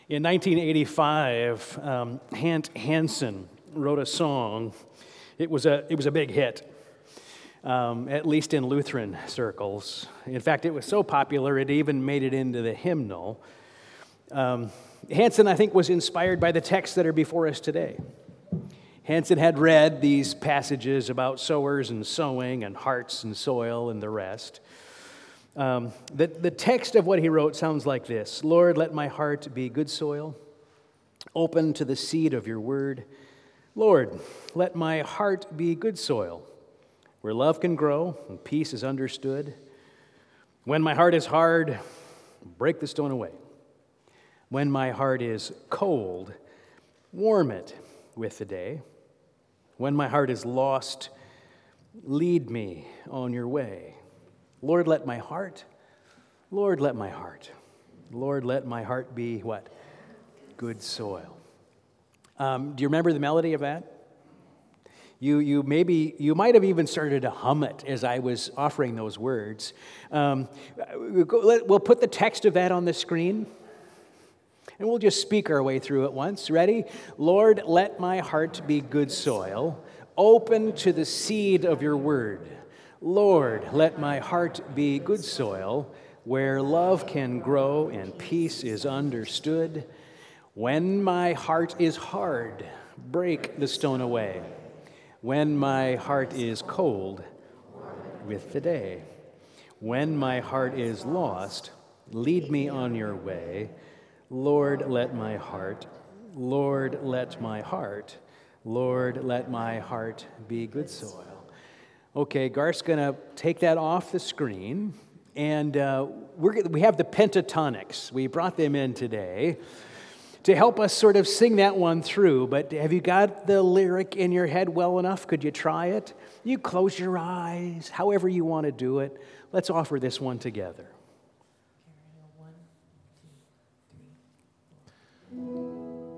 In 1985, Hant Hansen wrote a song. It was a big hit, at least in Lutheran circles. In fact, it was so popular it even made it into the hymnal. Hansen, I think, was inspired by the texts that are before us today. Hansen had read these passages about sowers and sowing and hearts and soil and the rest. The text of what he wrote sounds like this: Lord, let my heart be good soil, open to the seed of your word. Lord, let my heart be good soil, where love can grow and peace is understood. When my heart is hard, break the stone away. When my heart is cold, warm it with the day. When my heart is lost, lead me on your way. Lord, let my heart, Lord, let my heart, Lord, let my heart be what? Good soil. Do you remember the melody of that? You might have even started to hum it as I was offering those words. We'll put the text of that on the screen, and we'll just speak our way through it once. Ready? Lord, let my heart be good soil, open to the seed of your word. Lord, let my heart be good soil, where love can grow and peace is understood. When my heart is hard, break the stone away. When my heart is cold, with the day. When my heart is lost, lead me on your way. Lord, let my heart, Lord, let my heart, Lord, let my heart be good soil. Okay, Garth's going to take that off the screen, and we have the pentatonics. We brought them in today to help us sort of sing that one through, but have you got the lyric in your head well enough? Could you try it? You close your eyes, however you want to do it. Let's offer this one together. 1, 2,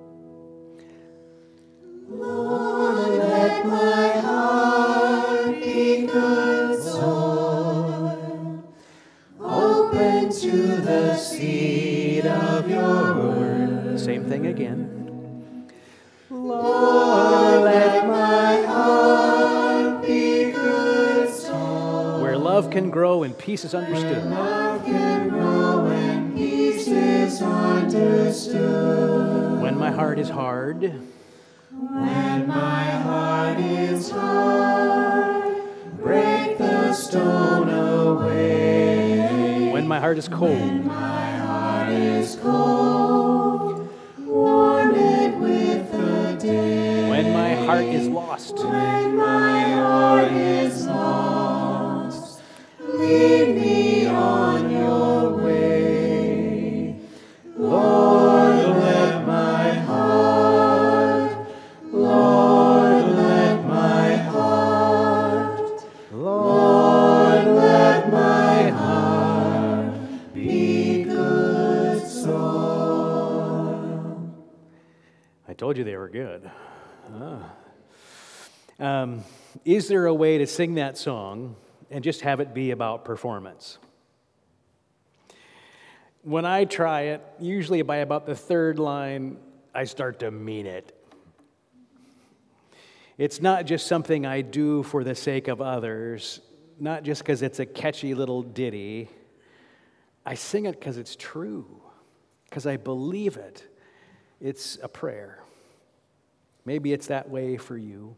3, 4. Lord, let my heart be good soil, open to the seed of your word. Same thing again. Lord, let my heart be good soil, Where love can grow and peace is understood. love can grow and peace is understood. When my heart is hard, When my heart is hard, break the stone away. when my heart is cold, My heart is cold, warm it with the day. when my heart is lost, When my heart is lost, lead me on your way. Lord, let my heart, Lord, let my heart, Lord, let my heart be good soil. I told you they were good. Is there a way to sing that song and just have it be about performance? When I try it, usually by about the third line, I start to mean it. It's not just something I do for the sake of others, not just because it's a catchy little ditty. I sing it because it's true, because I believe it. It's a prayer. Maybe it's that way for you.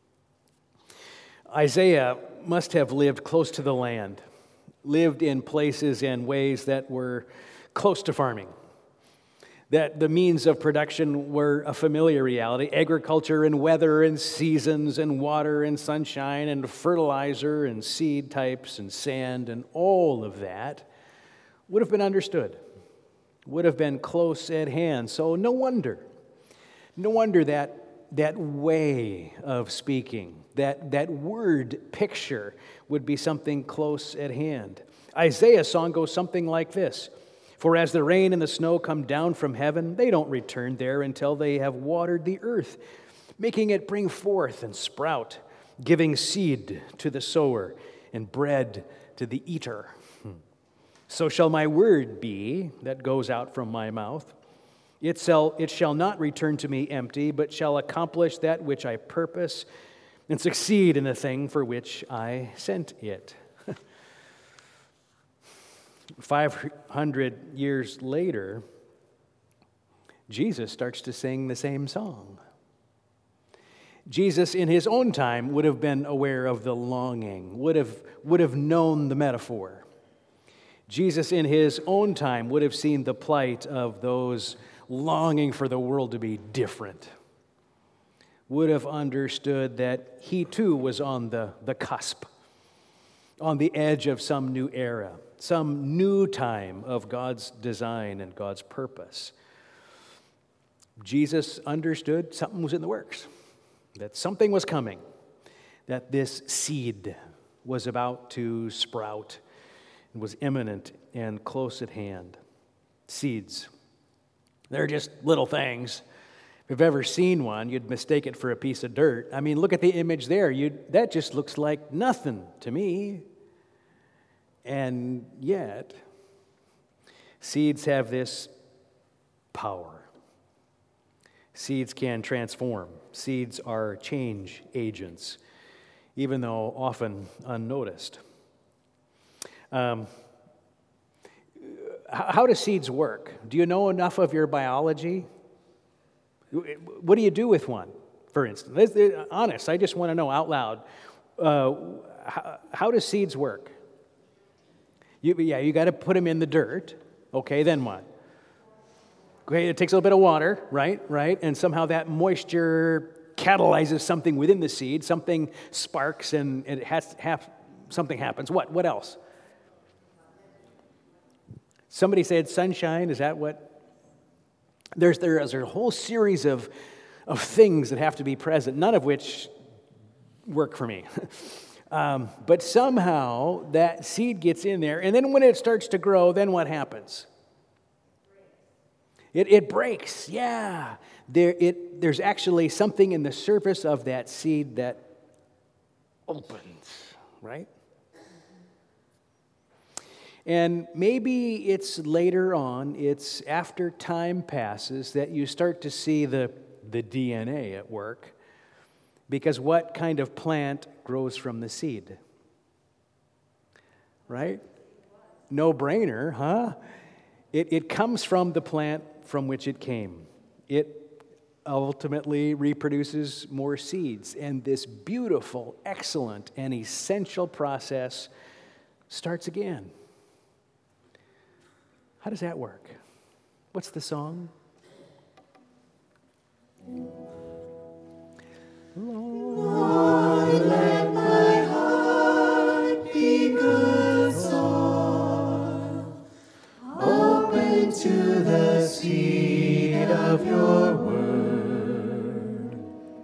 Isaiah must have lived close to the land, lived in places and ways that were close to farming, that the means of production were a familiar reality. Agriculture and weather and seasons and water and sunshine and fertilizer and seed types and sand and all of that would have been understood, would have been close at hand. So no wonder that way of speaking, that word picture would be something close at hand. Isaiah's song goes something like this: For as the rain and the snow come down from heaven, they don't return there until they have watered the earth, making it bring forth and sprout, giving seed to the sower and bread to the eater. So shall my word be that goes out from my mouth. It shall not return to me empty, but shall accomplish that which I purpose and succeed in the thing for which I sent it. 500 years later, Jesus starts to sing the same song. Jesus, in his own time, would have been aware of the longing, would have known the metaphor. Jesus, in his own time, would have seen the plight of those longing for the world to be different, would have understood that he too was on the cusp, on the edge of some new era, some new time of God's design and God's purpose. Jesus understood something was in the works, that something was coming, that this seed was about to sprout and was imminent and close at hand. Seeds. They're just little things. If you've ever seen one, you'd mistake it for a piece of dirt. I mean, look at the image there. That just looks like nothing to me. And yet, seeds have this power. Seeds can transform. Seeds are change agents, even though often unnoticed. How do seeds work? Do you know enough of your biology? What do you do with one, for instance? Honest, I just want to know out loud. How do seeds work? You got to put them in the dirt. Okay, then what? Okay, it takes a little bit of water, right? And somehow that moisture catalyzes something within the seed. Something sparks, and something happens. What else? Somebody said sunshine. Is that what? There's a whole series of things that have to be present, none of which work for me. But somehow that seed gets in there, and then when it starts to grow, then what happens? It breaks, yeah. There's actually something in the surface of that seed that opens, right? And maybe it's later on, it's after time passes that you start to see the DNA at work. Because what kind of plant grows from the seed? Right? No brainer, huh? It comes from the plant from which it came. It ultimately reproduces more seeds. And this beautiful, excellent, and essential process starts again. How does that work? What's the song? Lord, let my heart be good soil, open to the seed of your word.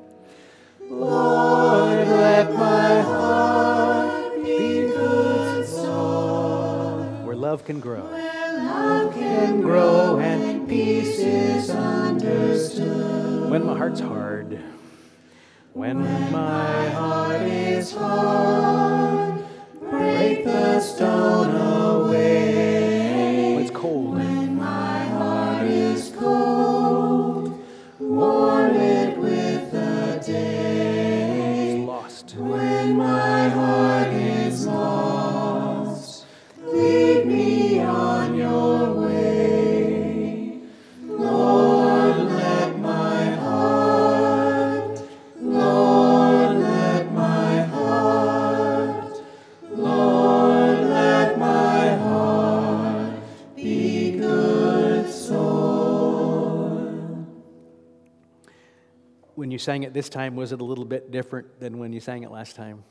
Lord, let my heart be good soil, Where love can grow. love can grow and peace is understood. When my heart's hard. When My heart is hard, break the stone away. it's cold. When my heart is cold, warm it with the day. It's lost. When my heart is lost, lead me on your way. Lord, let my heart, Lord, let my heart, Lord, let my heart be good soil. When you sang it this time, was it a little bit different than when you sang it last time?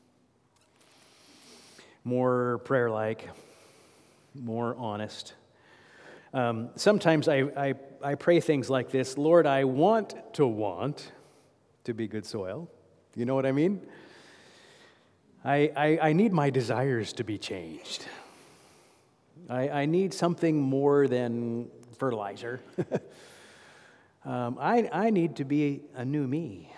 More prayer-like, more honest. Sometimes I pray things like this: Lord, I want to be good soil. You know what I mean? I need my desires to be changed. I need something more than fertilizer. I need to be a new me.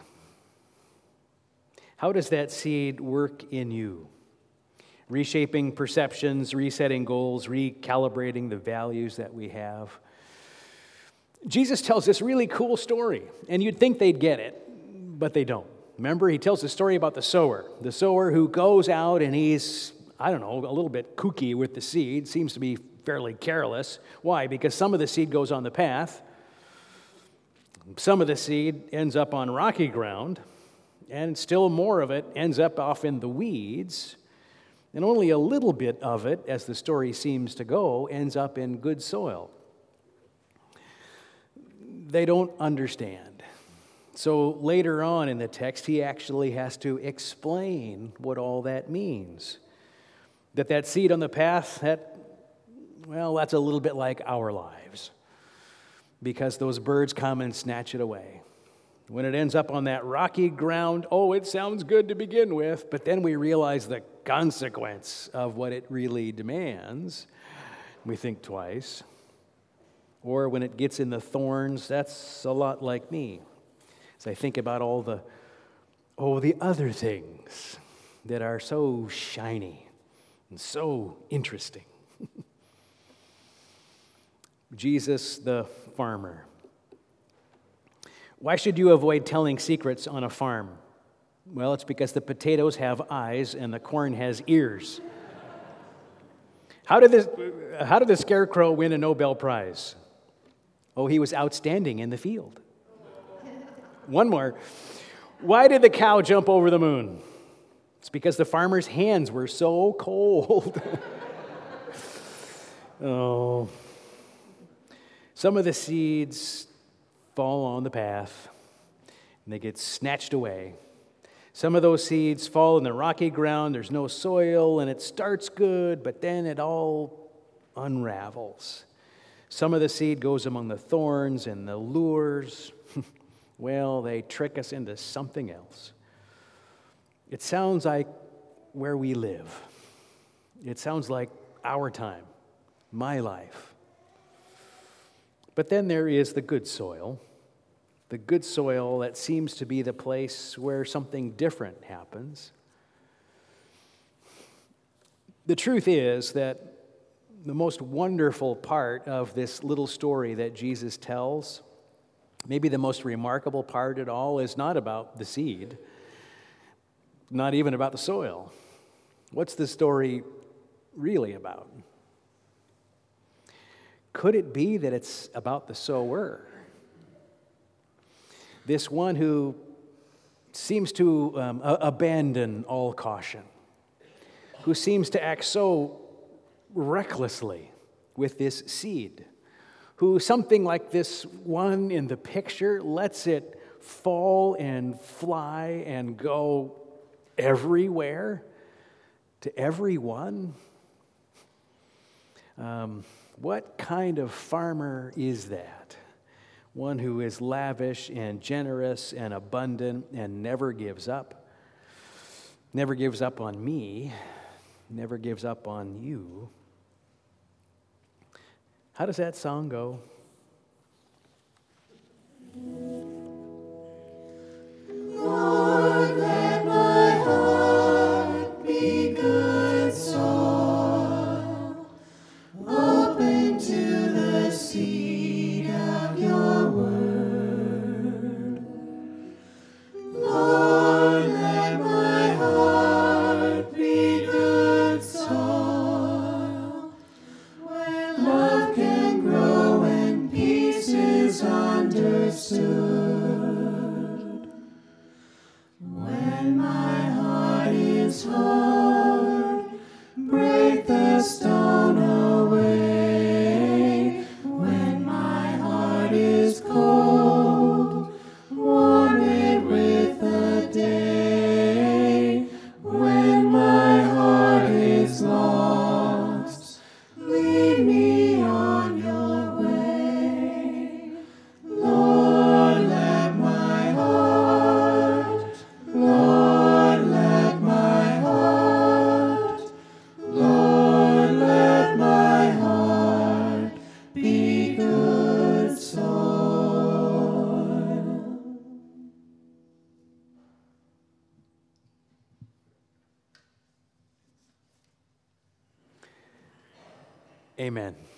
How does that seed work in you? Reshaping perceptions, resetting goals, recalibrating the values that we have. Jesus tells this really cool story, and you'd think they'd get it, but they don't. Remember, he tells the story about the sower who goes out and he's, I don't know, a little bit kooky with the seed, seems to be fairly careless. Why? Because some of the seed goes on the path, some of the seed ends up on rocky ground, and still more of it ends up off in the weeds, and only a little bit of it, as the story seems to go, ends up in good soil. They don't understand. So later on in the text, he actually has to explain what all that means. That seed on the path, that's a little bit like our lives, because those birds come and snatch it away. When it ends up on that rocky ground, it sounds good to begin with, but then we realize the consequence of what it really demands. We think twice. Or when it gets in the thorns, that's a lot like me. As I think about all the other things that are so shiny and so interesting. Jesus, the farmer. Why should you avoid telling secrets on a farm? Well, it's because the potatoes have eyes and the corn has ears. How did the scarecrow win a Nobel Prize? He was outstanding in the field. One more. Why did the cow jump over the moon? It's because the farmer's hands were so cold. Some of the seeds fall on the path and they get snatched away. Some of those seeds fall in the rocky ground. There's no soil and it starts good, but then it all unravels. Some of the seed goes among the thorns and the lures. They trick us into something else. It sounds like where we live. It sounds like our time, my life. But then there is the good soil that seems to be the place where something different happens. The truth is that the most wonderful part of this little story that Jesus tells, maybe the most remarkable part at all, is not about the seed, not even about the soil. What's the story really about? Could it be that it's about the sower? This one who seems to abandon all caution, who seems to act so recklessly with this seed, who, something like this one in the picture, lets it fall and fly and go everywhere to everyone. What kind of farmer is that? One who is lavish and generous and abundant and never gives up. Never gives up on me. Never gives up on you. How does that song go? Lord, let my heart be good soil, open to the seed of your word. Lord, let my heart be good soil, where love can grow and peace is understood. When my heart is hard, break the stone away. When my heart is cold, warm it with the day. When my heart is lost, lead me on your way. Lord, let my heart, Lord, let my heart, Lord, let my heart be good soil. Amen.